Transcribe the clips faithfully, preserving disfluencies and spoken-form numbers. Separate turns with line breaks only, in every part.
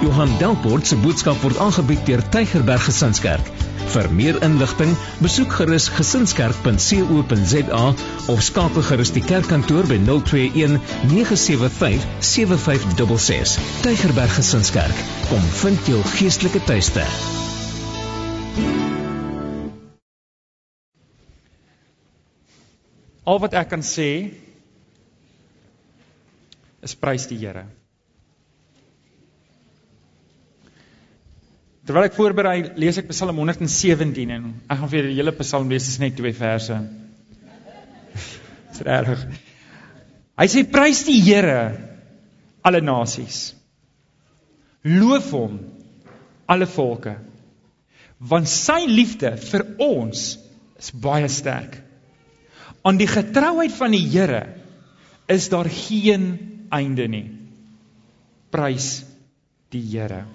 Johan Delport se boodskap word aangebied deur Tygerberg Gesinskerk. Vir meer inligting, besoek gerus gesinskerk punt co punt za of skakel gerus die kerkkantoor by nul twee een nege sewe vyf sewe vyf ses ses. Tygerberg Gesinskerk, kom vind jou geestelike tuiste.
Al wat ek kan sê, is prys die Here. Terwyl ek voorberei, lees ek Psalm honderd sewentien en ek gaan vir die hele Psalm lees, is net twee verse. Dis erg. Hy sê, prys die Here, alle nasies. Loof hom, alle volke. Want sy liefde vir ons is baie sterk. Aan die getrouheid van die Here is daar geen einde nie. Prys die Here.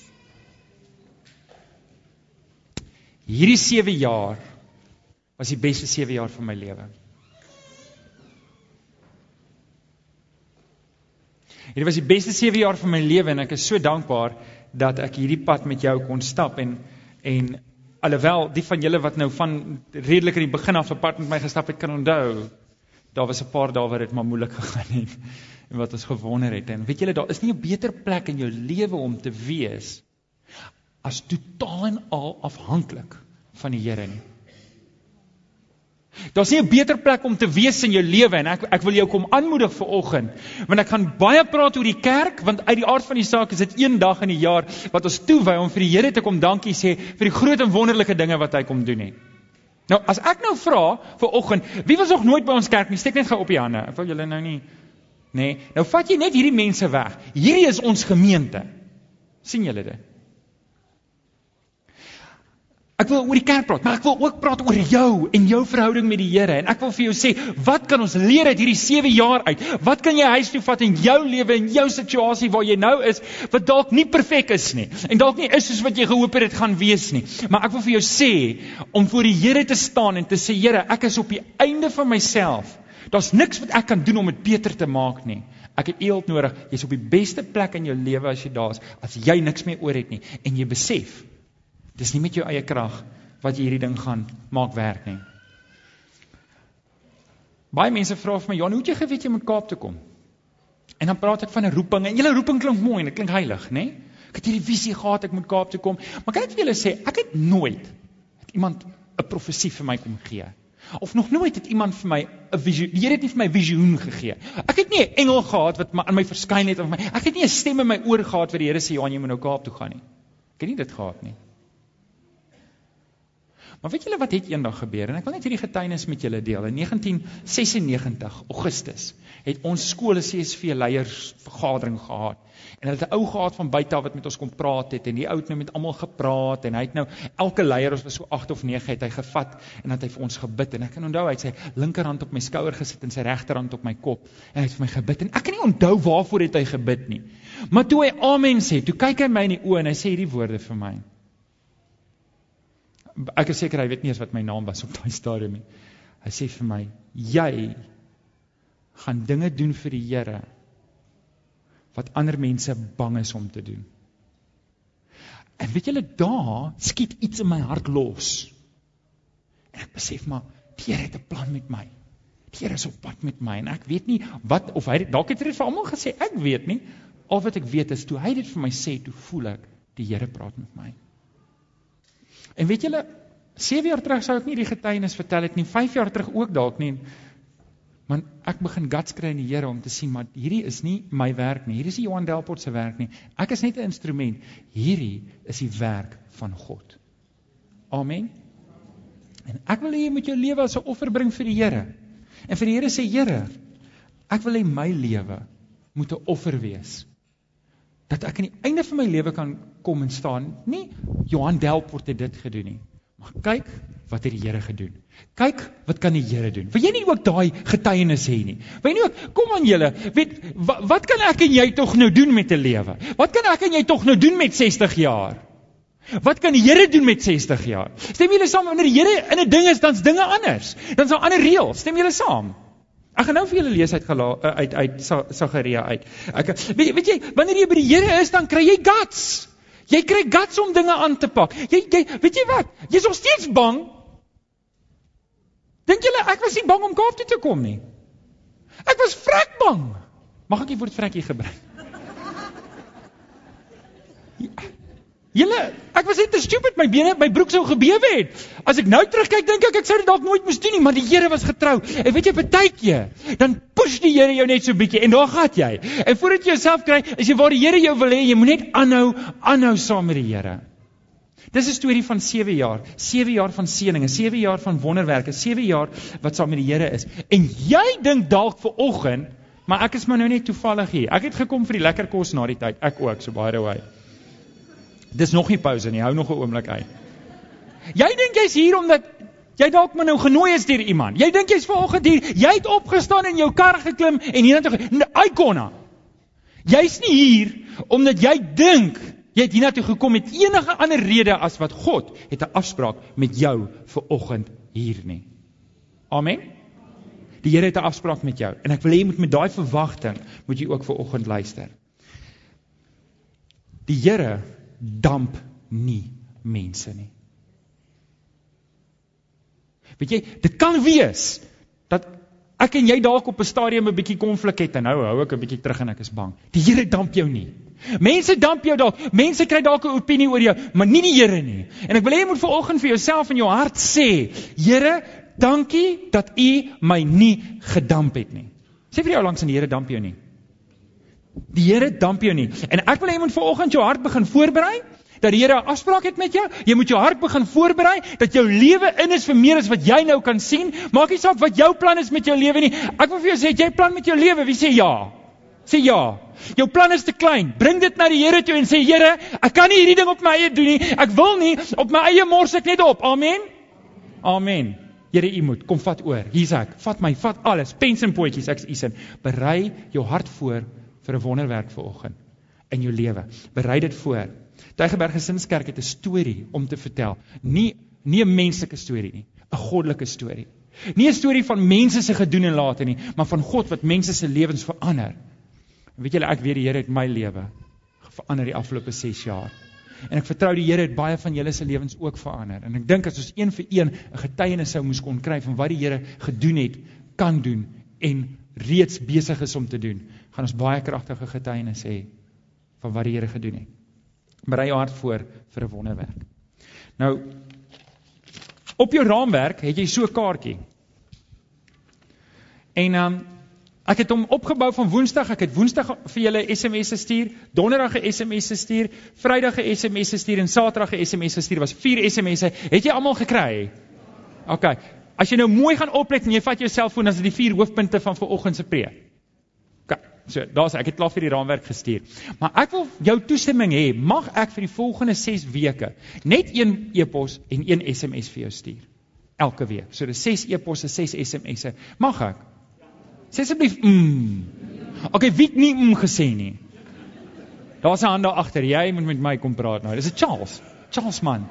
Hierdie sewe jaar was die beste sewe jaar van my lewe. Hierdie was die beste sewe jaar van my lewe en ek is so dankbaar dat ek hierdie pad met jou kon stap en en alhoewel die van julle wat nou van redelik in die begin af 'n pad met my gestap het kan onthou, daar was 'n paar dae wat dit maar moeilik gegaan het en wat ons gewonder het. En weet julle, daar is nie 'n beter plek in jou lewe om te wees as totaal en al afhanklik van die Here nie. Daar is nie 'n beter plek om te wees in jou lewe en ek, ek wil jou kom aanmoedig vir oggend, want ek gaan baie praat oor die kerk, want uit die aard van die saak is dit een dag in die jaar wat ons toewy om vir die Here te kom dankie sê vir die groot en wonderlike dinge wat hy kom doen het. Nou, as ek nou vra vir oggend, wie was nog nooit by ons kerk nie, steek net gou op die hande, ek wil julle nou nie, nee, nou vat jy net hierdie mense weg, hierdie is ons gemeente, sien julle dit? Ek wil oor die kerk praat, maar ek wil ook praat oor jou en jou verhouding met die Here. En ek wil vir jou sê, wat kan ons leer uit hierdie sewe jaar uit? Wat kan jy huis toe vat in jou lewe, in jou situasie waar jy nou is, wat dalk nie perfek is nie, en dalk nie is soos wat jy gehoop het dit gaan wees nie. Maar ek wil vir jou sê, om voor die Here te staan en te sê, Here, ek is op die einde van myself. Daar's niks wat ek kan doen om dit beter te maak nie. Ek het U hulp nodig. Jy's op die beste plek in jou lewe as jy daar is, as jy niks meer oor het nie, en jy besef, dis nie met jou eie krag wat jy hierdie ding gaan maak werk nie. Baie mense vra vir my, Jan, hoe het jy geweet jy moet Kaap toe kom? En dan praat ek van 'n roeping, en julle roeping klink mooi en dit klink heilig, né? Ek het hierdie visie gehad, ek moet Kaap toe kom, maar kan ek vir julle sê, ek het nooit het iemand 'n profesie vir my kom gee. Of nog nooit het iemand vir my 'n visie, die Here het nie vir my visioen gegee. Ek het nie 'n engel gehad wat aan my verskyn het of my, ek het nie 'n stem in my oor gehad wat die Here sê, Jan, jy moet nou Kaap toe gaan nie. Ek het nie dit gehad nie. Maar weet julle wat het eendag gebeur? En ek wil net hierdie getuienis met julle deel. In negentien sesennegentig, Augustus, het ons skool 'n C S V leiers vergadering gehad. En hulle het 'n ou gehad van buite af wat met ons kom praat het, en die ou het nou met almal gepraat, en hy het nou, elke leier, ons was so agt of nege, het hy gevat, en het hy vir ons gebid, en ek kan onthou, hy het sy linkerhand op my skouer gesit, en sy regterhand op my kop, en hy het vir my gebid, en ek kan nie onthou waarvoor het hy gebid nie. Maar toe hy amen sê, toe kyk hy my in die oë, en hy sê hierdie woorde vir my. Ek is seker, hy weet nie eens wat my naam was op daai stadium nie. Hy sê vir my, jy gaan dinge doen vir die Here, wat ander mense bang is om te doen. En weet julle, daar skiet iets in my hart los. En ek besef maar, die Here het 'n plan met my. Die Here is op pad met my, en ek weet nie wat, of hy, dalk het hy dit vir almal gesê, ek weet nie. Al wat ek weet is, toe hy dit vir my sê, toe voel ek, die Here praat met my. En weet julle, sewe jaar terug sou ek nie die getuienis vertel het nie, vyf jaar terug ook dalk nie, maar ek begin guts kry in die Here om te sien, maar hierdie is nie my werk nie, hierdie is nie Johan Delport se werk nie, ek is net 'n instrument, hierdie is die werk van God. Amen. En ek wil hê jy moet jou lewe as 'n offer bring vir die Here, en vir die Here sê, Here, ek wil hê my lewe moet 'n offer wees, dat ek aan die einde van my lewe kan kom en staan, nie Johan Delport het dit gedoen nie, maar kyk wat het die Here gedoen. Kyk wat kan die Here doen. Wil jy nie ook daai getuienis hê nie? Wil jy nie ook, kom aan julle, weet, wat, wat kan ek en jy tog nou doen met 'n lewe? Wat kan ek en jy tog nou doen met sestig jaar? Wat kan die Here doen met sestig jaar? Stem julle saam, wanneer die Here in 'n ding is, dan's dinge anders. Dan's daar ander reëls. Stem julle saam? Ek gaan nou vir julle lees uit, gela, uit, uit Sagaria uit. Ek, weet, weet jy, wanneer jy by die Here is, dan kry jy guts. Jy kry guts om dinge aan te pak. Jy, jy, weet jy wat, jy is nog steeds bang. Dink julle, ek was nie bang om Kaap toe te kom nie. Ek was vrek bang. Mag ek die woord vrekkie gebruik? Julle, ek was net te stupid, my bene, my broek sou gebewe het. As ek nou terugkyk, dink ek, ek sou dit dalk nooit moes doen nie, maar die Here was getrou. En weet jy, partykeer, dan push die Here jou net so bietjie, en daar gaan jy. En voordat jy jouself kry, is jy waar die Here jou wil hê, jy moet net aanhou, aanhou saam met die Here. Dis 'n storie van sewe jaar, sewe jaar van seëninge, sewe jaar van wonderwerke, sewe jaar wat saam met die Here is. En jy dink dalk vir oggend, maar ek is maar nou net toevallig hier. Ek het gekom vir die lekker kos na die tyd, ek ook, so by the way. Dis nog nie pauze nie, hou nog 'n oomblik uit. Jy dink jy's hier omdat jy dalk maar nou genooi is deur iemand. Jy dink jy's vanoggend hier, jy het opgestaan in jou kar geklim en hiernatoe Icona. Jy's nie hier omdat jy dink jy het hiernatoe gekom met enige ander rede as wat God het 'n afspraak met jou vanoggend hier nie. Amen. Die Here het 'n afspraak met jou en ek wil hê jy moet met daai verwagting moet jy ook vanoggend luister. Die Here damp nie mense nie. Weet jy, dit kan wees dat ek en jy dalk op 'n stadium 'n bietjie konflik het en nou hou ek 'n bietjie terug en ek is bang. Die Here damp jou nie. Mense damp jou dalk, mense kry dalk 'n opinie oor jou, maar nie die Here nie. En ek wil hê jy moet vanoggend vir jouself in jou hart sê, Here, dankie dat U my nie gedamp het nie. Sê vir jou langs aan die Here damp jou nie. Die Here damp jou nie. En ek wil hê jy moet vanoggend jou hart begin voorberei, dat die Here 'n afspraak het met jou. Jy moet jou hart begin voorberei, dat jou lewe in is vir meer as wat jy nou kan sien. Maak nie saak wat jou plan is met jou lewe nie. Ek wil vir jou sê, het jy plan met jou lewe? Wie sê ja? Sê ja. Jou plan is te klein. Bring dit na die Here toe en sê, Here, ek kan nie hierdie ding op my eie doen nie. Ek wil nie, op my eie mors ek net op. Amen? Amen. Here, U moet, kom vat oor. Hier's ek. Vat my, vat alles. Pens en potjies, ek is U sin. Berei jou hart voor vir 'n wonderwerk vanoggend in jou lewe. Berei dit voor. Tygerberg Gesinskerk het 'n storie om te vertel. Nie nie 'n menslike storie nie, 'n goddelike storie. Nie 'n storie van mense se gedoen en late nie, maar van God wat mense se lewens verander. En weet julle, ek weet die Here het my lewe verander die afgelope ses jaar. En ek vertrou die Here het baie van julle se lewens ook verander. En ek dink as ons een vir een 'n getuienis sou moes kon kry van wat die Here gedoen het, kan doen en reeds besig is om te doen, gaan ons baie kragtige getuienis hê van wat die Here gedoen het. Berei jou hart voor vir 'n wonderwerk. Nou, op jou raamwerk het jy so 'n kaartjie. En um, ek het hom opgebou van Woensdag, ek het Woensdag vir julle S M S gestuur, Donderdag 'n S M S gestuur, Vrydag 'n S M S gestuur en Saterdag 'n S M S gestuur. Was vier S M S'e. Het jy almal gekry? OK. As jy nou mooi gaan oplet en jy vat jou selfoon, dan is dit die vier hoofpunte van vanoggend se preek. OK. So, daar's ek het klaar vir die raamwerk gestuur. Maar ek wil jou toestemming hê, mag ek vir die volgende ses weke net een e-pos en een S M S vir jou stuur. Elke week. So dis ses e-posse, ses S M S'e. Mag ek? Sê asseblief mm. OK, wie het nie mm gesê nie? Daar's 'n hand daar agter. Jy moet met my kom praat nou. Dis 'n Charles. Charles man.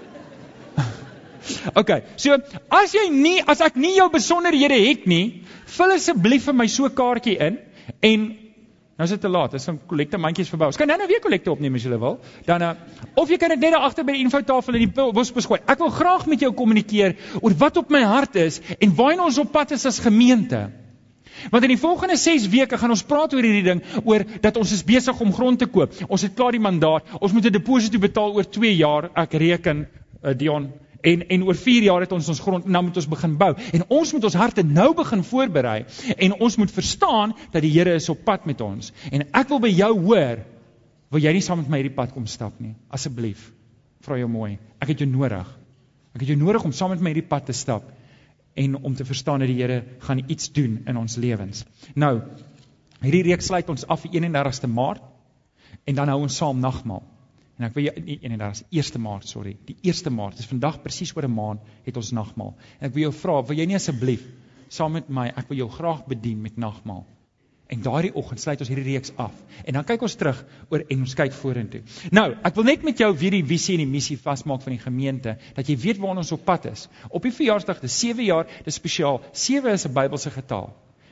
OK, so as jy nie, as ek nie jou besonderhede het nie, vul asseblief vir my so 'n kaartjie in en nou is dit te laat, is van kollekte mandjies verbou. Ons kan nou nou weer kollekte opneem as jy wil. Dan uh, of jy kan dit net daar agter by die infotafel in die bosbos gooi. Ek wil graag met jou kommunikeer oor wat op my hart is en waarheen ons op pad is as gemeente. Want in die volgende ses weke gaan ons praat oor hierdie ding, oor dat ons is besig om grond te koop. Ons het klaar die mandaat, ons moet 'n deposito betaal oor twee jaar, ek reken, uh, Dion, en, en oor vier jaar het ons ons grond, en nou moet ons begin bou. En ons moet ons harte nou begin voorberei, en ons moet verstaan, dat die Here is op pad met ons. En ek wil by jou hoor, wil jy nie saam met my hierdie pad kom stap nie? Asseblief, vra jou mooi, ek het jou nodig. Ek het jou nodig om saam met my hierdie pad te stap, en om te verstaan dat die Here gaan iets doen in ons lewens. Nou, hierdie reeks sluit ons af die eenendertigste Maart, en dan hou ons saam nagmaal. En ek wil jou, nie eenendertigste, eerste Maart, sorry, die eerste Maart, dis vandag presies oor 'n maand, het ons nagmaal. En ek wil jou vra, wil jy nie asseblief, saam met my, ek wil jou graag bedien met nagmaal. En daardie oggend sluit ons hierdie reeks af. En dan kyk ons terug oor en ons kyk vorentoe. Nou, ek wil net met jou weer die visie en die missie vasmaak van die gemeente, dat jy weet waar ons op pad is. Op die verjaarsdag, dis sewe jaar, dis spesiaal. sewe is 'n Bybelse getal.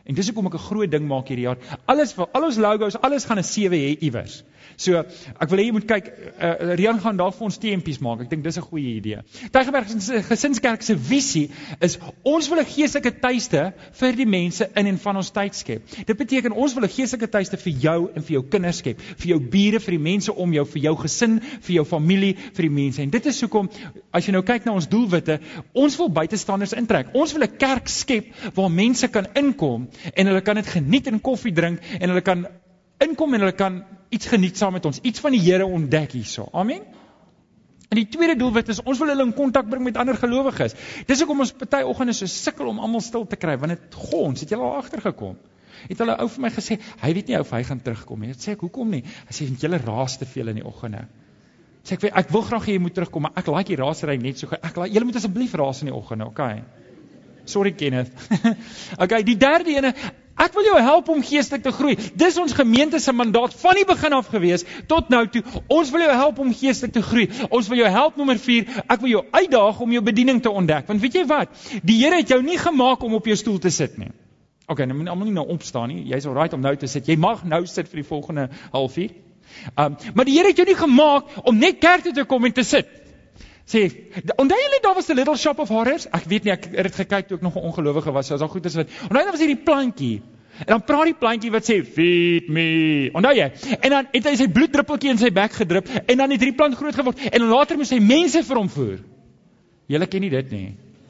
En dis hoekom ek 'n groot ding maak hierdie jaar. Alles, al ons logos, alles gaan 'n sewe hê iewers. So, ek wil hê jy moet kyk, uh, Rian gaan dalk vir ons T M P's maak, ek dink dis 'n goeie idee. Tygerberg Gesinskerk se visie is, ons wil 'n geestelike tuiste vir die mense in en van ons tyd skep. Dit beteken, ons wil 'n geestelike tuiste vir jou en vir jou kinders skep, vir jou bure, vir die mense om jou, vir jou gesin, vir jou familie, vir die mense. En dit is hoekom, as jy nou kyk na ons doelwitte, ons wil buitestanders intrek. Ons wil 'n kerk skep waar mense kan inkom en hulle kan dit geniet en koffie drink en hulle kan inkom en hulle kan iets geniet saam met ons, iets van die Here ontdek hierso. Amen. En die tweede doelwit is, ons wil hulle in kontak bring met ander gelowiges. Dis hoekom ons party oggende so sukkel om almal stil te kry, want dit gons, het julle al agtergekom. Het hulle ou vir my gesê, hy weet nie of hy gaan terugkom nie. Dit sê ek, hoekom nie? Hy sê, want julle raas te veel in die oggende. Sê ek, ek wil graag hê jy moet terugkom, maar ek like die raasery net so. Ek like, julle moet asseblief raas in die oggende, okay? Sorry Kenneth. Okay, die derde ene, ek wil jou help om geestelik te groei. Dis ons gemeente se mandaat van die begin af gewees, tot nou toe. Ons wil jou help om geestelik te groei. Ons wil jou help, nommer vier, ek wil jou uitdaag om jou bediening te ontdek. Want weet jy wat? Die Here het jou nie gemaak om op jou stoel te sit nie. Ok, nou moet almal nie nou opstaan nie. Jy's alright om nou te sit. Jy mag nou sit vir die volgende halfuur. Um, maar die Here het jou nie gemaak om net kerk toe te kom en te sit. Sê, onthou julle daar was 'n Little Shop of Horrors? Ek weet nie, ek het dit gekyk toe ek nog 'n ongelowige was, so as al goed is wat. Onthou daar was hierdie plantjie. En dan praat die plantjie wat sê, feed me. Onthou jy? En dan het hy sy bloeddruppeltjie in sy bek gedrup, en dan het hierdie plant groot geword, en dan later moes hy mense vir hom voer. Julle ken nie dit nie.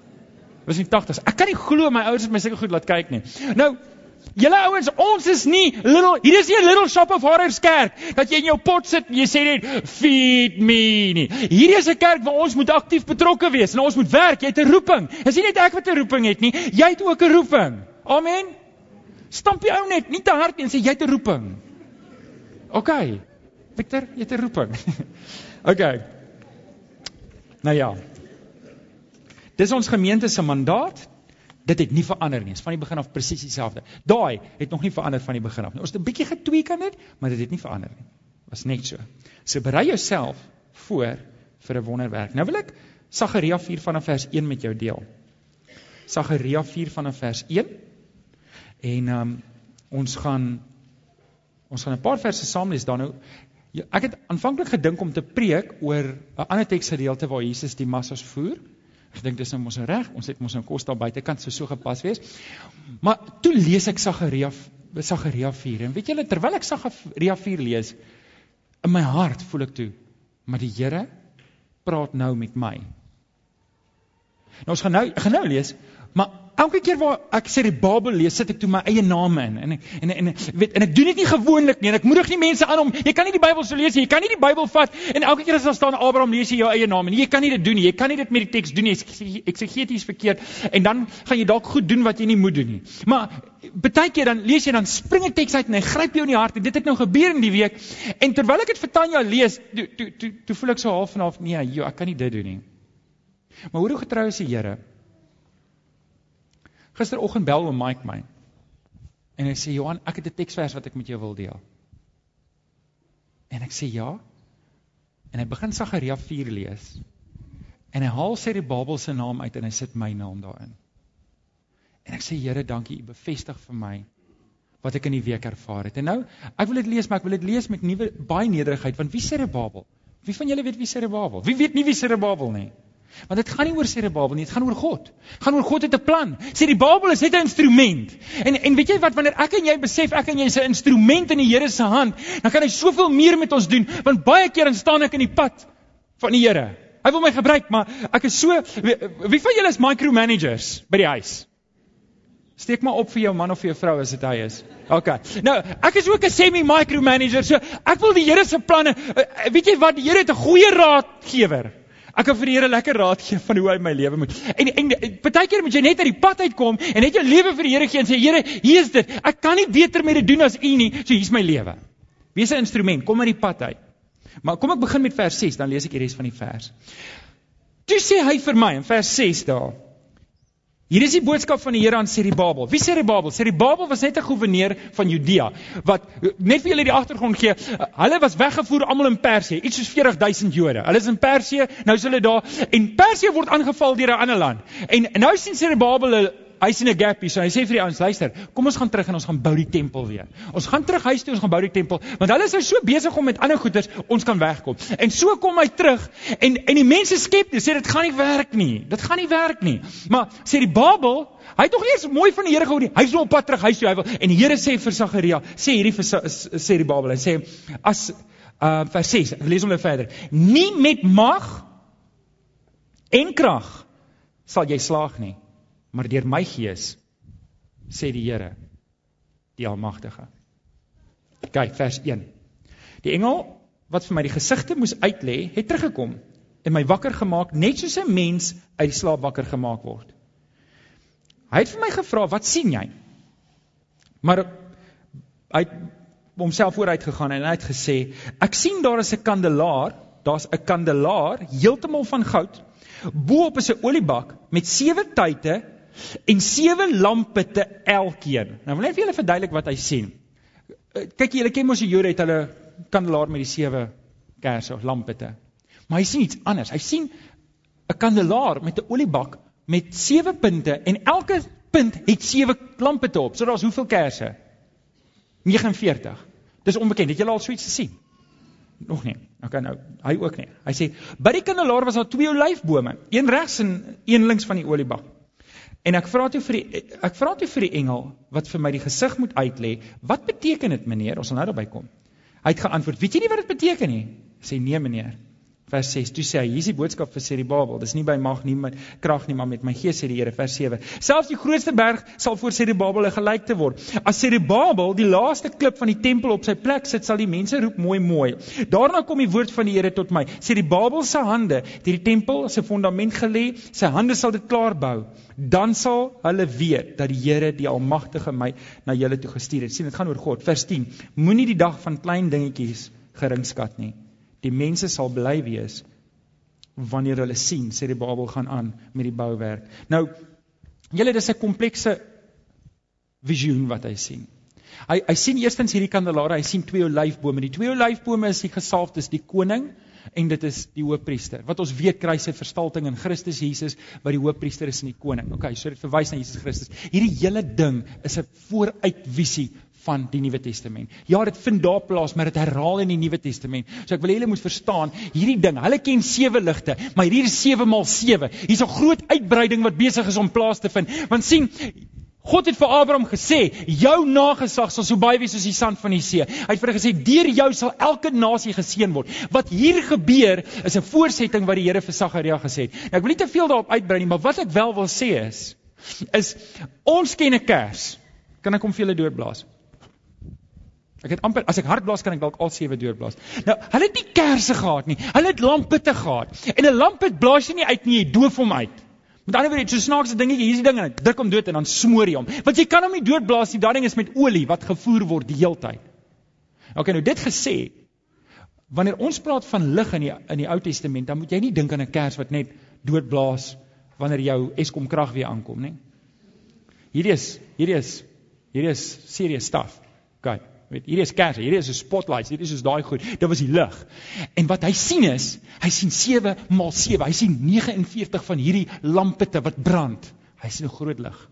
Dit was in die tagtigs. Ek kan nie glo my ouers het my sulke goed laat kyk nie. Nou, julle ouens, ons is nie little, hier is nie 'n Little Shop of Horrors kerk, dat jy in jou pot sit en jy sê net, feed me nie. Hier is 'n kerk waar ons moet aktief betrokke wees, en ons moet werk, jy het 'n roeping. Is nie net ek wat 'n roeping het nie, jy het ook 'n roeping. Amen. Stamp jy ou net, nie te hard nie, en sê, jy het 'n roeping. Ok, Victor, jy het 'n roeping. Ok, nou ja, dis ons gemeente se mandaat. Dit het nie verander nie, is van die begin af presies dieselfde. Daai het nog nie verander van die begin af nie. Ons het 'n bietjie getweek aan dit, maar dit het nie verander nie. Was net so. So berei jouself voor vir 'n wonderwerk. Nou wil ek Sagaria vier vanaf vers een met jou deel. Sagaria vier vanaf vers een. En um, ons gaan ons gaan 'n paar verse saam lees dan nou. Ek het aanvanklik gedink om te preek oor 'n ander teksgedeelte waar Jesus die massas voer. Ek dink dis nou mos reg, ons het mos nou kos daar buitekant so so gepas wees. Maar toe lees ek Sagaria Sagaria vier en weet julle, terwyl ek Sagaria vier lees, in my hart voel ek toe, maar die Here praat nou met my. Nou ons gaan nou, ek gaan nou lees, maar elke keer waar ek sê die Bybel lees, sit ek toe my eie naam in, en, en, en, weet, en ek doen dit nie gewoonlik nie, en ek moedig nie mense aan om, jy kan nie die Bybel so lees, jy kan nie die Bybel vat, en elke keer as daar staan Abraham, lees jy jou eie naam, en jy kan nie dit doen nie, jy kan nie dit met die teks doen nie, eksegeties verkeerd, en dan gaan jy dalk goed doen wat jy nie moet doen nie. Maar, baie keer dan lees jy, dan spring 'n teks uit, en hy gryp jou in die hart, en dit het nou gebeur in die week, en terwyl ek het vir Tanya lees, toe, toe, toe, toe voel ek so half en half, nee, jo, ek kan nie dit doen nie. Maar hoe getrou is die Here? Gisteroggend bel oom Mike my, en hy sê, Johan, ek het 'n teksvers wat ek met jou wil deel. En ek sê, ja, en hy begin Sagaria vier lees, en hy haal sy die Bybel se naam uit, en hy sit my naam daarin. En ek sê, Here, dankie, U bevestig vir my, wat ek in die week ervaar het. En nou, ek wil dit lees, maar ek wil dit lees met nuwe, baie nederigheid, want wie sê die Bybel? Wie van julle weet wie sê die Bybel? Wie weet nie wie sê die Bybel nie? Want dit gaan nie oor sê die Bybel nie, dit gaan oor God. Het gaan oor God het 'n plan. Sê die Bybel is net 'n instrument. En en weet jy wat, wanneer ek en jy besef ek en jy is 'n instrument in die Here se hand, dan kan hy soveel meer met ons doen, want baie keer dan staan ek in die pad van die Here. Hy wil my gebruik, maar ek is so, wie, wie van julle is micromanagers by die huis? Steek maar op vir jou man of vir jou vrou as dit hy is. Ok. Nou, ek is ook 'n semi-micromanager, so ek wil die Here se planne, weet jy wat, die Here het 'n goeie raadgewer. Ek kan vir die Here lekker raad gee van hoe hy my lewe moet. En, en baie keer moet jy net uit die pad uitkom en net jou lewe vir die Here gee en sê, Here, hier is dit. Ek kan nie beter met dit doen as U nie, so hier is my lewe. Wees 'n instrument, kom uit die pad uit. Maar kom ek begin met vers ses, dan lees ek die res van die vers. Toe sê hy vir my, in vers ses daar, hier is die boodskap van die Here aan Serubabel. Wie Serubabel? Serubabel was net 'n goewerneur van Judea, wat, net vir julle die agtergrond gee, hulle was weggevoer almal in Persië, iets soos veertig duisend Jode. Hulle is in Persië, nou is hulle daar, en Persië word aangeval deur 'n ander land. En, en nou sien Serubabel hy sien 'n gap hier, so hy sê vir die ouens, luister, kom ons gaan terug en ons gaan bou die tempel weer. Ons gaan terug huis toe, ons gaan bou die tempel, want hulle is nou so besig om met ander goeders, ons kan wegkom. En so kom hy terug, en, en die mense skepties, sê, dit gaan nie werk nie, dit gaan nie werk nie. Maar, sê die Babel, hy het toch eers mooi van die Here gehoor nie, hy is nou op pad terug huis toe, hy wil, en die Here sê vir Sagaria, sê hierdie vir, sê die Babel, hy sê, as, uh, vers ses, ek lees hom nou verder, nie met mag en krag sal jy slaag nie, maar deur my gees, sê die Here, die Almagtige. Kyk, vers een. Die engel, wat vir my die gesigte moes uitlê, het teruggekom, en my wakker gemaak, net soos 'n mens uit die slaap wakker gemaak word. Hy het vir my gevra, wat sien jy? Maar hy het homself vooruit gegaan, en hy het gesê, ek sien daar is 'n kandelaar, daar is 'n kandelaar, heeltemal van goud, boop is 'n oliebak, met sewe tuite, en sewe lampitte elkeen. Nou wil net vir julle verduidelik wat hy sien. Kyk, julle ken mos die Jode het hulle kandelaar met die sewe kerse of lampitte. Maar hy sien iets anders. Hy sien 'n kandelaar met 'n oliebak met sewe punte en elke punt het sewe lampitte op. So daar's hoeveel kerse? negenenveertig. Dis onbekend. Het julle al so iets gesien? Nog nie. Okay, nou, hy ook nie. Hy sê, by die kandelaar was daar twee olyfbome, een regs en een links van die oliebak. En ek vra toe vir die, ek vra toe vir die engel, wat vir my die gesig moet uitlê, wat beteken dit, meneer? Ons sal nou daarby kom. Hy het geantwoord, weet jy nie wat dit beteken nie? Ek sê, nee, meneer. Vers ses, toe sê hy, hier is die boodskap vir Serubabel, dis nie by mag nie, met krag nie, maar met my gees, sê die Here, vers sewe. Selfs die grootste berg sal voor Serubabel 'n gelyk te word. As Serubabel die laaste klip van die tempel op sy plek sit, sal die mense roep mooi mooi. Daarna kom die woord van die Here tot my. Serubabel se hande het die tempel se fondament gelê, sy hande sal dit klaar bou. Dan sal hulle weet dat die Here die Almagtige my na julle toe gestuur het. Sien, dit gaan oor God. Vers tien. Moenie die dag van klein dingetjies geringskat nie. Die mense sal bly wees wanneer hulle sien, sê die Babel gaan aan met die bouwerk. Nou, julle, dis 'n komplekse visioen wat hy sien. Hy, hy sien eerstens hierdie kandelaare, hy sien twee olyfbome. Die twee olyfbome is die gesalfde, is die koning en dit is die hoëpriester. Wat ons weet kry sy verstalting in Christus Jesus, wat die hoëpriester is en die koning. Okay, so dit verwys na Jesus Christus. Hierdie hele ding is 'n vooruitvisie van die Nuwe Testament. Ja, dit vind daar plaas, maar dit herhaal in die Nuwe Testament. So ek wil julle moet verstaan, hierdie ding, hulle ken sewe ligte, maar hier is sewe maal sewe. Hier's 'n groot uitbreiding wat besig is om plaas te vind. Want sien, God het vir Abraham gesê, jou nageslag sal so baie wees soos die sand van die see. Hy het vir hy gesê, deur jou sal elke nasie geseën word. Wat hier gebeur, is 'n voorsetting wat die Here vir Sagaria gesê het. Nou, ek wil nie te veel daarop uitbrei nie, maar wat ek wel wil sê is, is, ons ken 'n kers. Kan ek hom vir julle doorblaas? Ek het amper, as ek hard blaas, kan ek dalk al sewe deurblaas. Nou, hulle het nie kerse gehad nie, hulle het lampitte gehad. En 'n lampit blaas jy nie uit nie, jy doof hom uit. Met ander woorde, so snaakse dingetjie, hier is die ding, en druk hom dood en dan smoor jy hom. Want jy kan hom nie doodblaas nie, daai ding is met olie wat gevoer word die heeltyd. Ok, nou dit gesê, wanneer ons praat van lig in die, in die Ou Testament, dan moet jy nie dink aan 'n kers wat net doodblaas wanneer jou Eskom krag weer aankom, nie. Hierdie is, hierdie is, hierdie is serious stuff. Ok. Weet, hierdie is kerse, hierdie is 'n spotlights, hierdie is soos daai goed, dit was die lig. En wat hy sien is, hy sien sewe maal sewe, hy sien negenenveertig van hierdie lampitte wat brand. Hy sien 'n groot lig.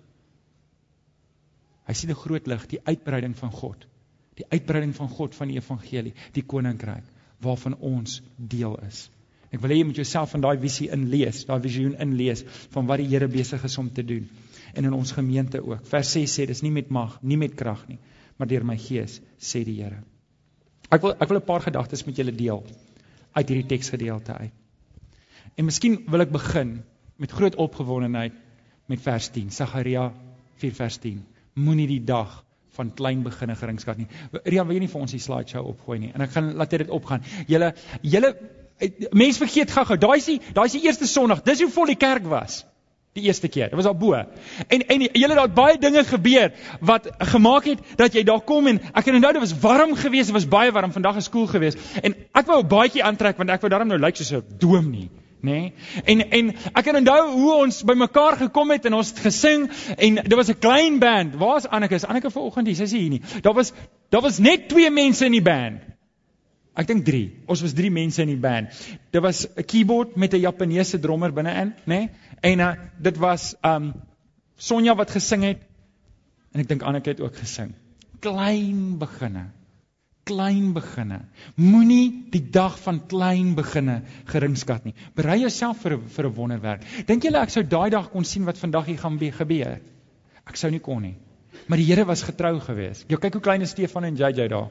Hy sien 'n groot lig, die uitbreiding van God. Die uitbreiding van God van die evangelie, die koninkryk, waarvan ons deel is. Ek wil hê jy moet jouself in daai visie inlees, daai visioen inlees, van wat die Here besig is om te doen. En in ons gemeente ook. Vers ses sê, dis nie met mag, nie met krag nie, maar deur my gees, sê die Here. Ek wil, ek wil 'n paar gedagtes met julle deel, uit hierdie teksgedeelte uit. En miskien wil ek begin, met groot opgewondenheid, met vers tien, Sagaria vier vers tien, moenie die dag van klein beginne geringskat nie. Rian, wil jy nie vir ons die slideshow opgooi nie, en ek gaan laat dit opgaan. Julle, julle, mens vergeet gou-gou, daai is die, daai is die eerste Sondag, dis hoe vol die kerk was. Die eerste keer, dit was al bo. En, en julle, daar het baie dinge gebeur, wat gemaak het, dat jy daar kom, en ek kan onthou, dit was warm geweest, dit was baie warm, vandag is koel geweest, en ek wou 'n baadjie aantrek, want ek wou daarom nou lyk soos 'n doom nie, nee, en, en ek kan onthou, hoe ons by mekaar gekom het, en ons het gesing, en dit was 'n klein band. Waar is Anneke? Is Anneke vanoggend hier? Sy is hier nie. Daar was, daar was net twee mense in die band. Ek dink drie. Ons was drie mense in die band. Dit was 'n keyboard met 'n Japaneese drummer binne-in, né? Nee? En uh, dit was um Sonja wat gesing het, en ek dink Anneke het ook gesing. Klein beginne. Klein beginne. Moenie die dag van klein beginne geringskat nie. Berei jouself vir 'n vir 'n wonderwerk. Dink julle ek sou daai dag kon sien wat vandag hier gaan gebeur? Ek sou nie kon nie. Maar die Here was getrou geweest. Jy kyk hoe klein is Stefan en J J daar.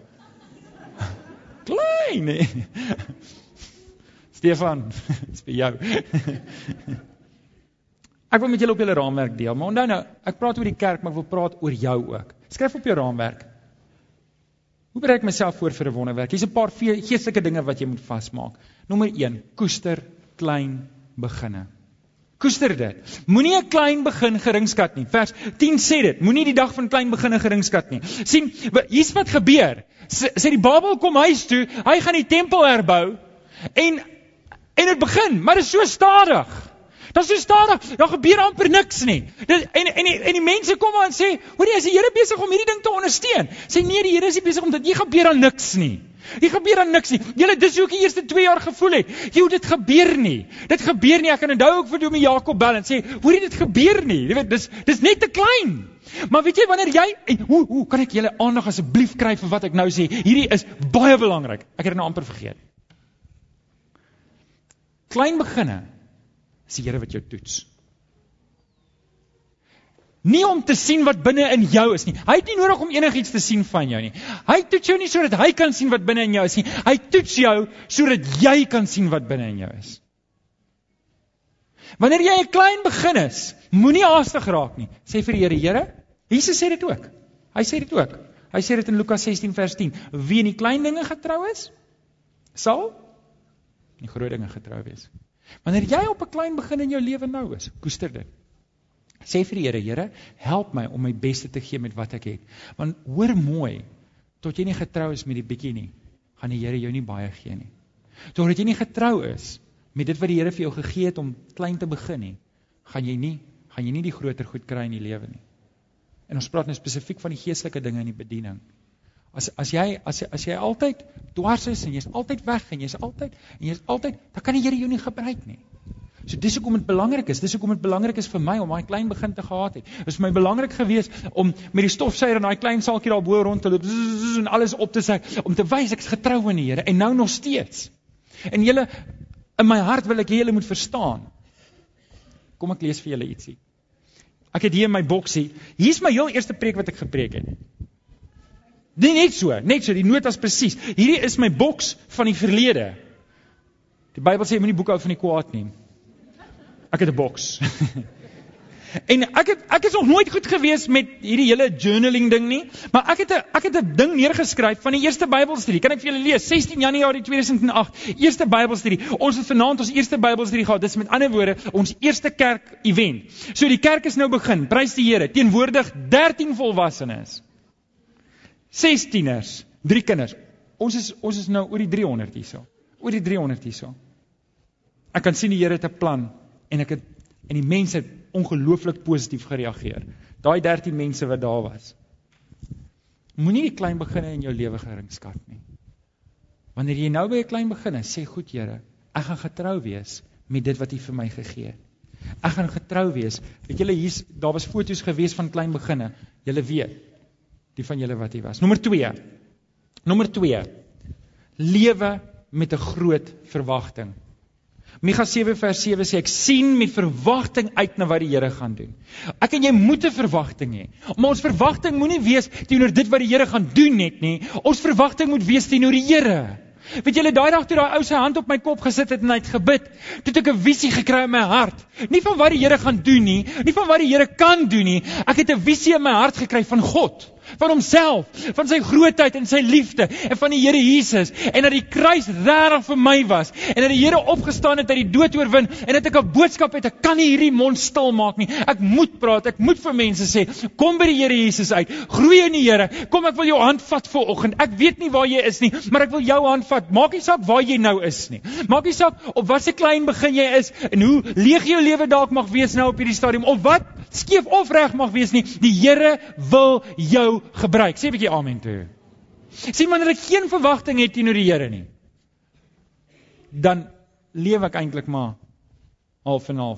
Klein, nee. Stefan, dis vir jou. Ek wil met julle op julle raamwerk deel, maar onthou nou, ek praat oor die kerk, maar ek wil praat oor jou ook. Skryf op jou raamwerk. Hoe berei ek myself voor vir 'n wonderwerk? Hier's 'n paar geestelike dinge wat jy moet vasmaak. Nommer een, koester klein beginne. Koester dit. Moenie 'n klein begin geringskat nie. Vers tien sê dit, moenie die dag van klein beginne geringskat nie. Sien, hier's wat gebeur. Sê die Babel kom huis toe, hy gaan die tempel herbou, en, en het begin, maar dit is so stadig. Dat is so stadig, daar gebeur amper niks nie. Dit, en, en, die, en die mense kom aan en sê, hoor jy, is die Here besig om hierdie ding te ondersteun? Sê nee, die Here is nie besig om dit, hier gebeur aan niks nie. Hier gebeur aan niks nie. Julle, dis hoe ek die eerste twee jaar gevoel het. Jy, dit gebeur nie. Dit gebeur nie. Ek kan onthou ook vir Dominee Jakob bel en sê, hoor jy, dit gebeur nie. Jy weet, dis, dis net te klein. Maar weet jy, wanneer jy, en hoe, hoe kan ek julle aandag asseblief kry vir wat ek nou sê? Hierdie is baie belangrik. Ek het dit nou amper vergeet. Klein beginne is die Here wat jou toets. Nie om te sien wat binne in jou is nie. Hy het nie nodig om enigiets te sien van jou nie. Hy toets jou nie sodat hy kan sien wat binne in jou is nie. Hy toets jou sodat jy kan sien wat binne in jou is. Wanneer jy 'n klein begin is, moenie haastig raak nie. Sê vir die Here, Here, Jesus sê dit ook. Hy sê dit ook. Hy sê dit in Lukas sestien vers tien. Wie in die klein dinge getrou is, sal in die groot dinge getrou wees. Wanneer jy op 'n klein begin in jou lewe nou is, koester dit. Sê vir die Here, Here, help my om my beste te gee met wat ek het. Want hoor mooi, tot jy nie getrou is met die bietjie nie, gaan die Here jou nie baie gee nie. Totdat jy nie getrou is met dit wat die Here vir jou gegee het om klein te begin nie, gaan jy nie, gaan jy nie die groter goed kry in die lewe nie. En ons praat nou spesifiek van die geestelike dinge in die bediening. As, as, jy, as, as jy altyd dwars is, en jy is altyd weg, en jy is altyd, en jy is altyd, dan kan die Here jou nie gebruik nie. So dis hoekom dit belangrik is, dis hoekom dit belangrik is vir my, om daai klein begin te gehad het. Dit is vir my belangrik gewees, om met die stofsuier in daai klein saaltjie daar bo rond te loop, zzz, en alles op te sê, om te wys, ek is getrou in die Here, en nou nog steeds. En julle, in my hart wil ek julle moet verstaan. Kom ek lees vir julle ietsie. Ek het hier in my boksie, hier is my heel eerste preek wat ek gepreek het. Nee, net so, net so, die notas presies. Hierdie is my boks van die verlede. Die Bybel sê, jy moet nie boek hou van die kwaad nie. Ek het 'n boks. En ek het, ek is nog nooit goed gewees met hierdie hele journaling ding nie, maar ek het 'n ek het 'n ding neergeskryf van die eerste Bybelstudie. Kan ek vir julle lees? sestien Januarie tweeduisend agt, eerste Bybelstudie. Ons het vanaand ons eerste Bybelstudie gehad. Dit is met ander woorde ons eerste kerk event. So die kerk is nou begin. Prys die Here. Teenwoordig dertien volwassenes. ses tieners, drie kinders. Ons is ons is nou oor die driehonderd hierso. Oor die driehonderd hierso. Ek kan sien die Here het 'n plan en ek het en die mense het ongelooflik positief gereageer. Daai dertien mense wat daar was. Moenie die klein beginne in jou lewe geringskat nie. Wanneer jy nou by 'n klein beginne sê, goed Here, ek gaan getrou wees met dit wat U vir my gegee het. Ek gaan getrou wees. Weet julle, hier daar was foto's gewees van klein beginne. Julle weet, die van julle wat hier was. Nommer twee. Nommer twee. Lewe met 'n groot verwagting. Mikha sewe vers sewe sê, ek sien met verwagting uit na wat die Here gaan doen. Ek en jy moet 'n verwagting hê. Maar ons verwagting moenie wees teenoor dit wat die Here gaan doen net nie. Ons verwagting moet wees teenoor die Here. Weet julle, daai dag toe daai ou sy hand op my kop gesit het en hy het gebid, toe het ek 'n visie gekry in my hart. Nie van wat die Here gaan doen nie, nie van wat die Here kan doen nie. Ek het 'n visie in my hart gekry van God. Van homself, van sy grootheid en sy liefde, en van die Here Jesus, en dat die kruis regtig vir my was, en dat die Here opgestaan het uit die dood oorwin, en dat ek 'n boodskap het, ek kan nie hierdie mond stil maak nie, ek moet praat, ek moet vir mense sê, kom by die Here Jesus uit, groei in die Here, kom ek wil jou hand vat vir oggend, ek weet nie waar jy is nie, maar ek wil jou hand vat, maak nie saak waar jy nou is nie, maak nie saak op wat se klein begin jy is, en hoe leeg jou lewe dalk mag wees nou op hierdie stadium, of wat skeef of reg mag wees nie, die Here wil jou gebruik. Sê 'n bietjie amen toe. Sien, wanneer ek geen verwagting het teenoor die Here nie, dan leef ek eintlik maar half en half.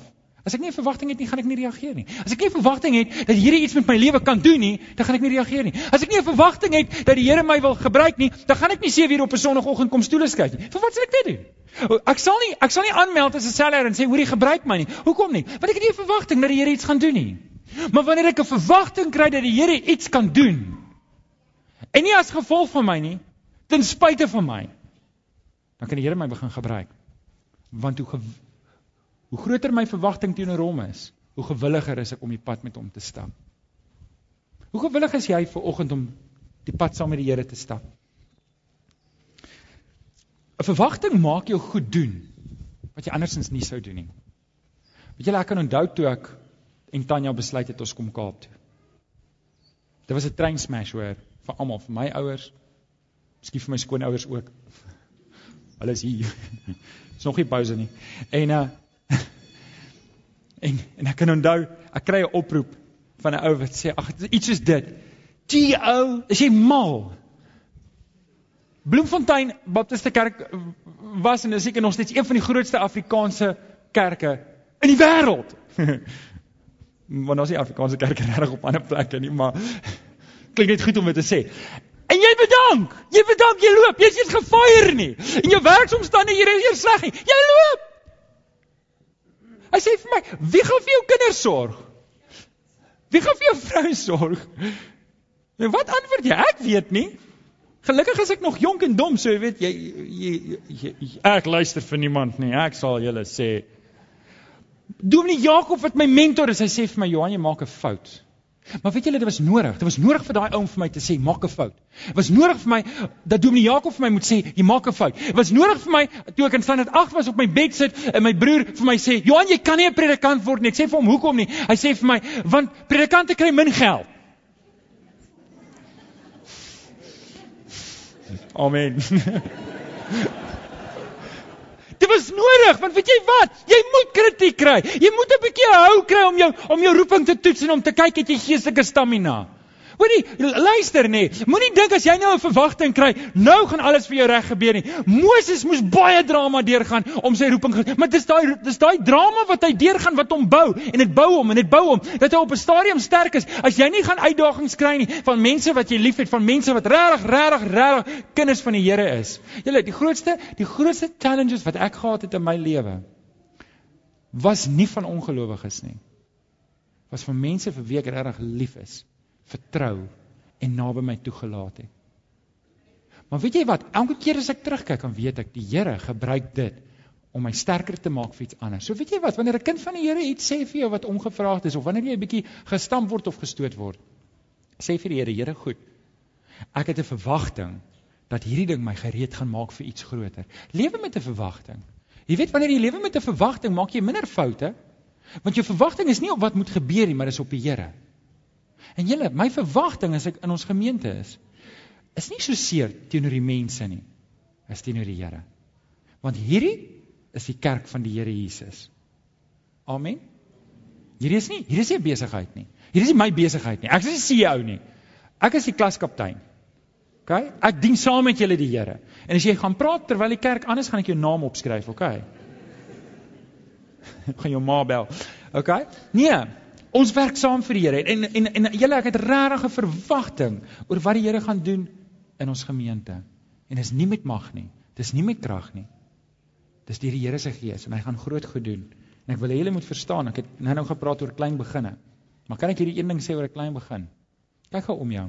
As ek nie 'n verwagting het nie, gaan ek nie reageer nie. As ek nie 'n verwagting het dat die Here iets met my lewe kan doen nie, dan gaan ek nie reageer nie. As ek nie 'n verwagting het dat die Here my wil gebruik nie, dan gaan ek nie sewe uur op 'n Sondagoggend kom stoele skuif nie. Vir wat sal ek dit doen? Ek sal nie ek sal nie aanmeld as 'n seller en sê hoorie gebruik my nie. Hoekom nie? Want ek het nie 'n verwagting dat die Here iets gaan doen nie. Maar wanneer ek 'n verwagting kry dat die Here iets kan doen, en nie as gevolg van my nie, ten spyte van my, dan kan die Here my begin gebruik. Want hoe, gew- hoe groter my verwagting teenoor hom is, hoe gewilliger is ek om die pad met hom te stap. Hoe gewillig is jy vir oggend om die pad saam met die Here te stap? 'n Verwagting maak jou goed doen, wat jy andersins nie sou doen nie. Weet julle, ek kan onthou toe ek en Tanya besluit het ons kom Kaap toe. Dit was 'n train smash hoor, vir almal, vir my ouers, miskien vir my skoonouers ook. Hulle is hier. Is nog nie pauze nie. En uh, en en ek kan onthou, ek kry 'n oproep van 'n ou wat sê, ag, iets soos dit. Gee ou, is jy mal? Bloemfontein Baptiste Kerk was en is seker nog steeds een van die grootste Afrikaanse kerke in die wêreld. Want ons nie Afrikaanse kerke reg op ander plekke nie, maar klink net goed om dit te sê. En jy bedank, jy bedank, jy loop, jy is nie gefire nie. En jou werksomstandighede is eers sleg nie. Jy loop. Hy sê vir my, wie gaan vir jou kinders sorg? Wie gaan vir jou vrou sorg? En wat antwoord jy? Ek weet nie. Gelukkig is ek nog jonk en dom, so jy weet, jy, jy, jy, jy, ek luister vir niemand nie, ek sal julle sê. Dominee Jakob wat my mentor is, hy sê vir my, Johan, jy maak 'n fout. Maar weet julle, dit was nodig, dit was nodig vir daai ou om vir my te sê, maak 'n fout. Dit was nodig vir my, dat Dominee Jakob vir my moet sê, jy maak 'n fout. Dit was nodig vir my, toe ek in standaard agt was op my bed sit, en my broer vir my sê, Johan, jy kan nie 'n predikant word nie. Ek sê vir hom, hoekom nie? Hy sê vir my, want predikante kry min geld. Amen. Dit was nodig, want weet jy wat? Jy moet kritiek kry. Jy moet 'n bietjie hou kry om jou om jou roeping te toets en om te kyk het jy geestelike stamina. Hoorie, luister nee, moenie dink as jy nou 'n verwagting kry, nou gaan alles vir jou reg gebeur nie. Moses moes baie drama deurgaan om sy roeping, maar dis daai dis daai drama wat hy deurgaan wat hom bou en dit bou hom en dit bou hom dat hy op 'n stadium sterk is. As jy nie gaan uitdagings kry nie van mense wat jy liefhet, van mense wat regtig regtig regtig kinders van die Here is. Julle, die grootste die grootste challenges wat ek gehad het in my lewe was nie van ongelowiges nie. Was van mense vir wie ek regtig lief is, vertrou en naby my toegelaat het. Maar weet jy wat, elke keer as ek terugkyk, dan weet ek, die Here gebruik dit om my sterker te maak vir iets anders. So weet jy wat, wanneer 'n kind van die Here iets sê vir jou wat ongevraagd is, of wanneer jy 'n bietjie gestamp word of gestoot word, sê vir die Here, Here goed, ek het 'n verwagting dat hierdie ding my gereed gaan maak vir iets groter. Lewe met 'n verwagting. Jy weet, wanneer jy lewe met 'n verwagting, maak jy minder foute, want jou verwagting is nie op wat moet gebeur nie, maar is op die Here. En julle, my verwagting as ek in ons gemeente is, is nie so seer teenoor die mense nie, is teenoor die Here. Want hierdie is die kerk van die Here Jesus. Amen. Hierdie is nie, hierdie is nie 'n besigheid nie. Hierdie is nie my besigheid nie. Ek is nie C E O nie. Ek is die klaskaptein. Okay? Ek dien saam met julle die Here. En as jy gaan praat terwyl die kerk anders gaan ek jou naam opskryf, okay? Ek gaan jou ma bel. Okay? Nee. Ons werk saam vir die Here, en, en, en julle, ek het regtig 'n verwagting oor wat die Here gaan doen in ons gemeente. En dit is nie met mag nie, dit is nie met krag nie. Dit is deur die Here se Gees, en hy gaan groot goed doen. En ek wil hê julle moet verstaan, ek het nou nou gepraat oor klein beginne, maar kan ek hierdie een ding sê oor 'n klein begin? Kyk gou om jou.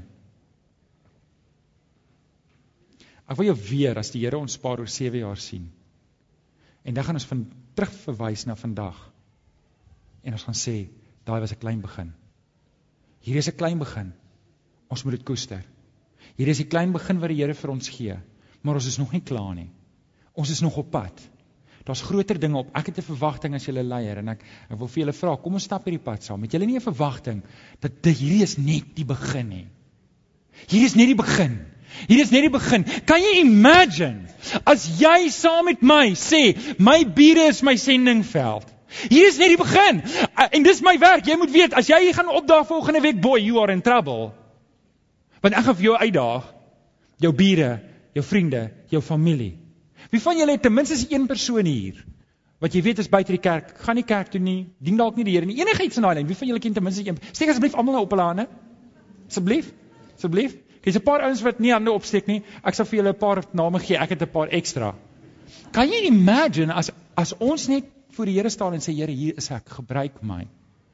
Ek wil jou weer, as die Here ons spaar oor sewe jaar sien. En dan gaan ons van terug verwys na vandag. En ons gaan sê, daai was 'n klein begin. Hier is 'n klein begin. Ons moet dit koester. Hier is 'n klein begin wat die Here vir ons gee, maar ons is nog nie klaar nie. Ons is nog op pad. Daar's groter dinge op. Ek het 'n verwagting as julle leier en ek ek wil vir julle vra, kom ons stap hierdie pad saam. Het julle nie 'n verwagting dat dit hierdie is net die begin nie? Hier is net die begin. Hier is net die begin. Kan jy imagine as jy saam met my sê, my bure is my sendingveld. Hier is net die begin. En dis my werk. Jy moet weet, as jy hier gaan opdaag volgende week, boy, you are in trouble. Want ek gaan vir jou uitdaag, jou bure, jou vriende, jou familie. Wie van julle het ten minste een persoon hier, wat jy weet is buite die kerk, gaan nie kerk toe nie, dien dalk nie die Here nie, enige iets in daai lyn, wie van julle ken ten minste een, steek asseblief almal nou op hulle hande, asseblief, asseblief, Kys 'n paar ouens wat nie hande opsteek nie, ek sal vir julle 'n paar name gee, ek het 'n paar ekstra. Kan jy imagine, as, as ons net voor die Here staan en sê, Here, hier is ek, gebruik my.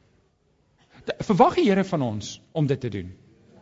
Verwag die Here van ons om dit te doen?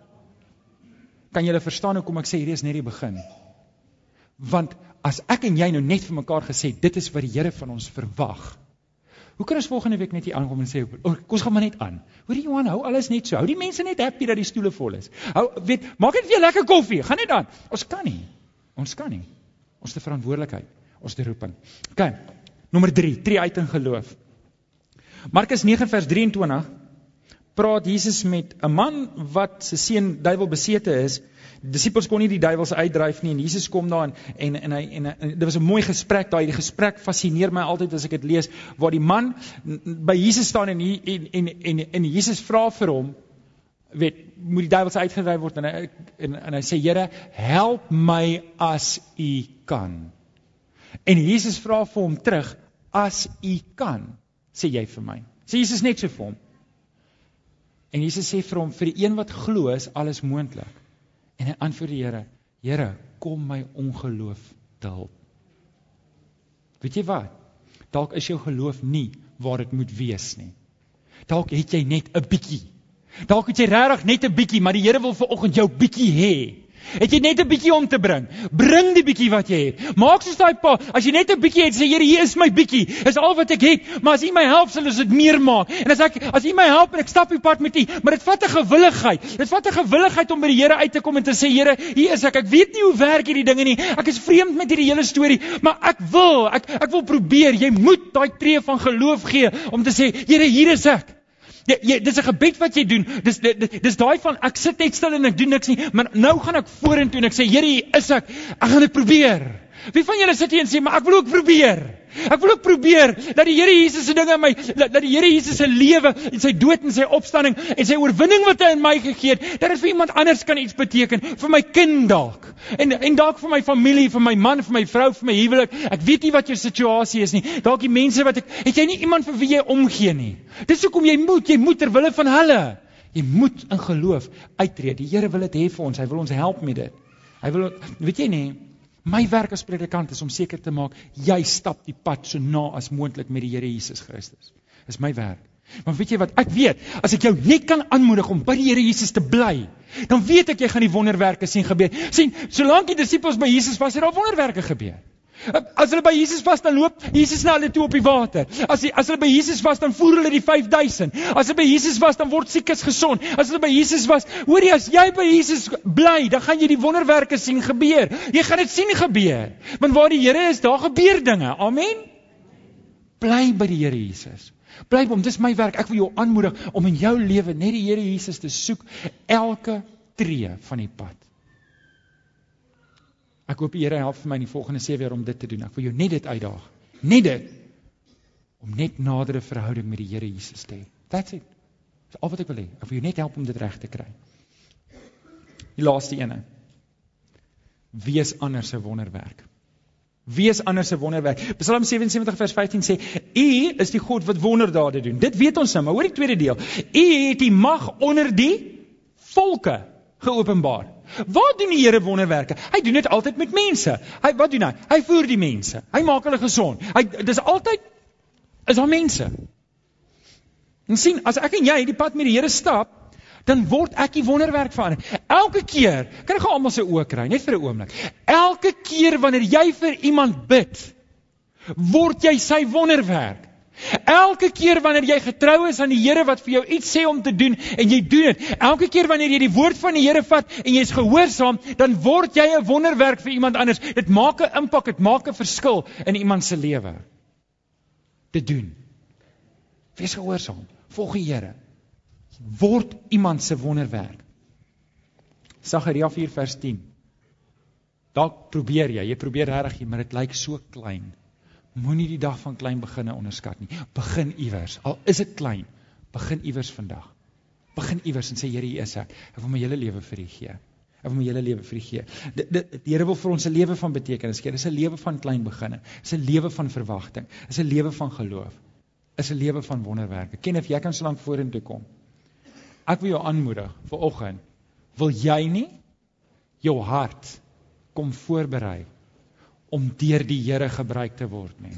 Kan julle verstaan hoekom ek sê, hierdie is net die begin? Want as ek en jy nou net vir mekaar gesê, dit is wat die Here van ons verwag, hoe kan ons volgende week net hier aankom en sê, oh, ons gaan maar net aan. Hoor die Johan, hou alles net so, hou die mense net happy dat die stoele vol is. Hou, weet, maak net vir lekker koffie, gaan net aan. Ons kan nie, ons kan nie. Ons te verantwoordelikheid, ons te roeping. Ok, nommer drie, tree uit in geloof. Markus negen vers drieëntwintig, praat Jesus met 'n man wat sy seun duiwel besete is. Die disippels kon nie die duiwels uitdryf nie en Jesus kom daar en en en hy en, en dit was 'n mooi gesprek daai. Die gesprek fascineer my altyd as ek dit lees, waar die man by Jesus staan en en en en, en Jesus vra vir hom, weet, moet die duiwels uitgedryf word en hy, en, en hy sê, Here, help my as U kan. En Jesus vra vir hom terug, as U kan, sê jy vir my. Sê Jesus net so vir hom. En Jesus sê vir hom, vir die een wat glo is alles moontlik. En hy antwoord die Here, Here, kom my ongeloof te help. Weet jy wat? Dalk is jou geloof nie waar dit moet wees nie. Dalk het jy net 'n bietjie. Dalk het jy regtig net 'n bietjie, maar die Here wil vanoggend jou bietjie hê. Het jy net 'n bietjie om te bring? Bring die bietjie wat jy het. Maak soos daai pa, as jy net 'n bietjie het, sê Here, hier is my bietjie. Is al wat ek het, maar as U my help, sal ons dit meer maak. En as ek as U my help en ek stap die pad met U, maar dit vat 'n gewilligheid. Dit vat 'n gewilligheid om by die Here uit te kom en te sê, Here, hier is ek. Ek weet nie hoe werk hierdie dinge nie. Ek is vreemd met hierdie hele storie, maar ek wil, ek ek wil probeer. Jy moet daai tree van geloof gee om te sê, Here, hier is ek. Ja, ja, dis 'n gebed wat jy doen, dis, dis, dis daai van, ek sit net stil en ek doen niks nie, maar nou gaan ek vorentoe en ek sê, Here, hier is ek, ek gaan dit probeer. Wie van julle sit hier en sê, maar ek wil ook probeer, ek wil ook probeer, dat die Here Jesus se dinge in my, dat die Here Jesus se lewe, en sy dood en sy opstanding, en sy oorwinning wat hy in my gegee het, dat dit vir iemand anders kan iets beteken, vir my kind dalk, en, en dalk vir my familie, vir my man, vir my vrou, vir my huwelik, ek weet nie wat jou situasie is nie, dalk die mense wat ek, het jy nie iemand vir wie jy omgee nie, dis hoekom jy moet, jy moet terwille van hulle, jy moet in geloof uittree, die Here wil dit hê vir ons, hy wil ons help met dit, hy wil, weet jy nie, my werk as predikant is om seker te maak, jy stap die pad so na as moontlik met die Here Jesus Christus. Dis my werk. Maar weet jy wat, ek weet, as ek jou net kan aanmoedig om by die Here Jesus te bly, dan weet ek jy gaan die wonderwerke sien gebeur. Sien, solank die disippels by Jesus was, het daar wonderwerke gebeur. As hulle by Jesus was, dan loop Jesus na hulle toe op die water. As, die, as hulle by Jesus was, dan voer hulle die vyf duisend. As hulle by Jesus was, dan word siekes gesond. As hulle by Jesus was, hoor jy, as jy by Jesus bly, dan gaan jy die wonderwerke sien gebeur. Jy gaan dit sien gebeur. Want waar die Here is, daar gebeur dinge. Amen? Bly by die Here Jesus. Bly by hom, dis my werk. Ek wil jou aanmoedig om in jou lewe net die Here Jesus te soek, elke tree van die pad. Ek hoop die Here help vir my in die volgende sewe jaar om dit te doen. Ek wil jou net dit uitdaag. Net dit. Om net nadere verhouding met die Here Jesus te hê. That's it. Dis al wat ek wil hê. Ek wil jou net help om dit reg te kry. Die laaste ene. Wees anders 'n wonderwerk. Wees anders 'n wonderwerk. Psalm sewe en sewentig vers vyftien sê, U is die God wat wonderdade doen. Dit weet ons nou, maar hoor die tweede deel. U het die mag onder die volke geopenbaar. Waar doen die Here wonderwerke? Hy doen dit altyd met mense. Hy, wat doen hy? Hy voer die mense. Hy maak hulle gesond. Hy, dis altyd, is daar mense. En sien, as ek en jy die pad met die Here stap, dan word ek die wonderwerk verander. Elke keer, kan ek gou almal se oë kry, net vir 'n oomblik. Elke keer wanneer jy vir iemand bid, word jy sy wonderwerk. Elke keer wanneer jy getrou is aan die Here wat vir jou iets sê om te doen, en jy doen dit, elke keer wanneer jy die woord van die Here vat, en jy is gehoorsaam, dan word jy 'n wonderwerk vir iemand anders. Dit maak 'n impak, dit maak 'n verskil in iemand se lewe. Te doen. Wees gehoorsaam, volg die Here. Word iemand se wonderwerk. Sagaria vier vers tien. Dalk probeer jy, jy probeer regtig, maar dit lyk so klein. Moenie die dag van klein beginne onderskat nie. Begin iewers. Al is dit klein, begin iewers vandag. Begin iewers en sê, Here, hier is ek. Ek wil my hele lewe vir U gee. Hy wil my hele lewe vir U gee. Die, die, die Here wil vir ons 'n lewe van betekenis gee. Dis 'n lewe van klein beginne. Dis 'n lewe van verwagting. Dis 'n lewe van geloof. Dis 'n lewe van wonderwerke. Kenneth, jy kan so lank vorentoe kom. Ek wil jou aanmoedig vanoggend. Wil jy nie jou hart kom voorberei om deur die Here gebruik te word nie?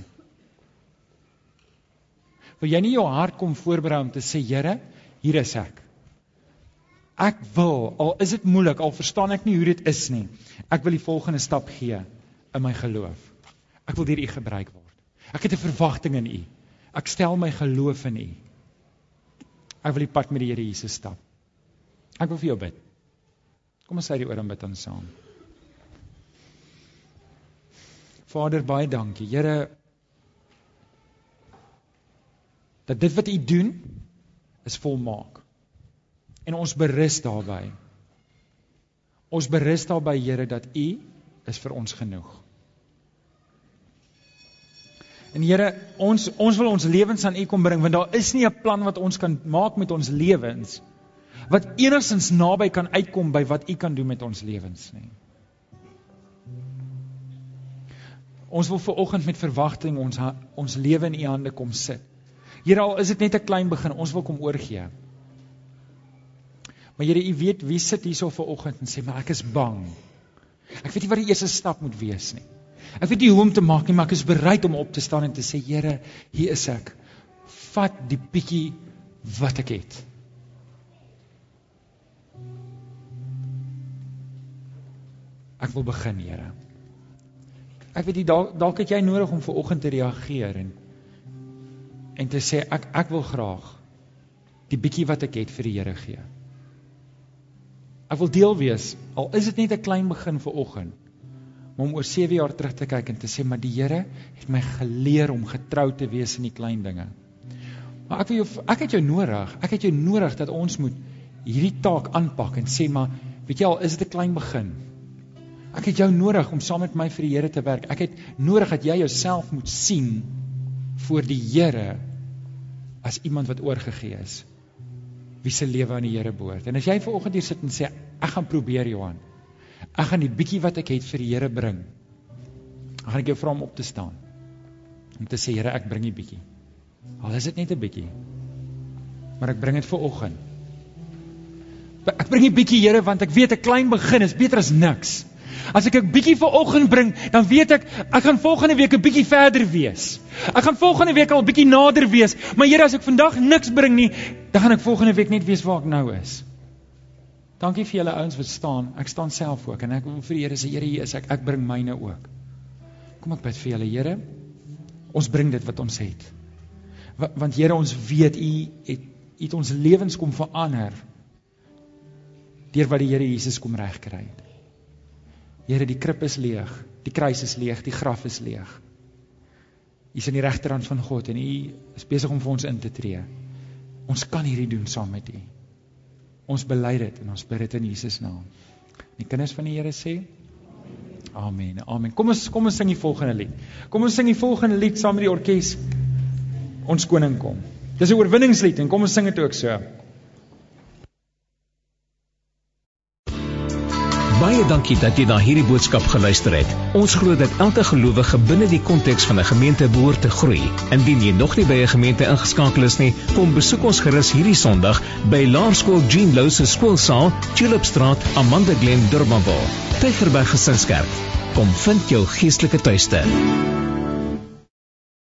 Wil jy nie jou hart kom voorberei om te sê, Here, hier is ek. Ek wil, al is dit moeilik, al verstaan ek nie hoe dit is nie, ek wil die volgende stap gee in my geloof. Ek wil deur U gebruik word. Ek het 'n verwagting in U. Ek stel my geloof in U. Ek wil die pad met die Here Jesus stap. Ek wil vir jou bid. Kom ons sluit die oor en bid ons saam. Vader, baie dankie. Here, dat dit wat U doen, is volmaak. En ons berus daarby. Ons berus daarby, Here, dat U is vir ons genoeg. En Here, ons, ons wil ons lewens aan U kom bring, want daar is nie 'n plan wat ons kan maak met ons lewens, wat enigstens naby kan uitkom by wat U kan doen met ons lewens nie. Ons wil vanoggend met verwagting ons, ons lewe in U hande kom sit. Here, al is dit net 'n klein begin, ons wil kom oorgee. Maar Here, U weet wie sit hierso vanoggend en sê, maar ek is bang. Ek weet nie wat die eerste stap moet wees nie. Ek weet nie hoe om te maak nie, maar ek is bereid om op te staan en te sê, Here, hier is ek. Vat die bietjie wat ek het. Ek wil begin, Here. Ek weet nie, dalk, dalk het jy nodig om vanoggend te reageer en, en te sê, ek, ek wil graag die bietjie wat ek het vir die Here gee. Ek wil deel wees, al is dit net 'n klein begin vanoggend, maar om oor sewe jaar terug te kyk en te sê, maar die Here het my geleer om getrou te wees in die klein dinge. Maar ek, wil jou, ek het jou nodig, ek het jou nodig dat ons moet hierdie taak aanpak en sê, maar weet jy al, is dit 'n klein begin? Ek het jou nodig om saam met my vir die Here te werk. Ek het nodig dat jy jouself moet sien voor die Here as iemand wat oorgegee is, wie se lewe aan die Here behoort. En as jy vanoggend hier sit en sê, ek gaan probeer, Johan, ek gaan die bietjie wat ek het vir die Here bring, dan gaan ek jou vra om op te staan, om te sê, Here, ek bring die bietjie. Al is dit net 'n bietjie, maar ek bring dit vanoggend. Ek bring die bietjie, Here, want ek weet 'n klein begin is beter as niks. As ek 'n bietjie vanoggend bring, dan weet ek, ek gaan volgende week 'n bietjie verder wees. Ek gaan volgende week al 'n bietjie nader wees, maar Here, as ek vandag niks bring nie, dan gaan ek volgende week net weet waar ek nou is. Dankie vir julle ouens wat staan, ek staan self ook, en ek wil vir die Here sê, Here, hier is ek, ek bring myne ook. Kom ek bid vir julle, Here, ons bring dit wat ons het. Want Here, ons weet, U het, U het ons lewens kom verander, deur wat die Here Jesus kom regkry het. Here, die krib is leeg, die kruis is leeg, die graf is leeg. U is aan die regterhand van God en U is besig om vir ons in te tree. Ons kan hierdie doen saam met U. Ons bely dit en ons bid dit in Jesus naam. Die kinders van die Here sê, Amen, amen. Kom ons, kom ons sing die volgende lied. Kom ons sing die volgende lied saam met die orkes. Ons koning kom. Dis 'n oorwinningslied en kom ons sing dit ook so.
Baie dankie dat jy na hierdie boodskap geluister het. Ons glo dat elke gelowige binne die konteks van 'n gemeente behoort te groei. Indien jy nog nie by 'n gemeente ingeskakel is nie, kom besoek ons gerus hierdie Sondag by Laerskool Jean Louw se skoolsaal, Tulipstraat, Amanda Glen, Durbanville. Tygerberg Gesinskerk. Kom vind jou geestelike tuiste.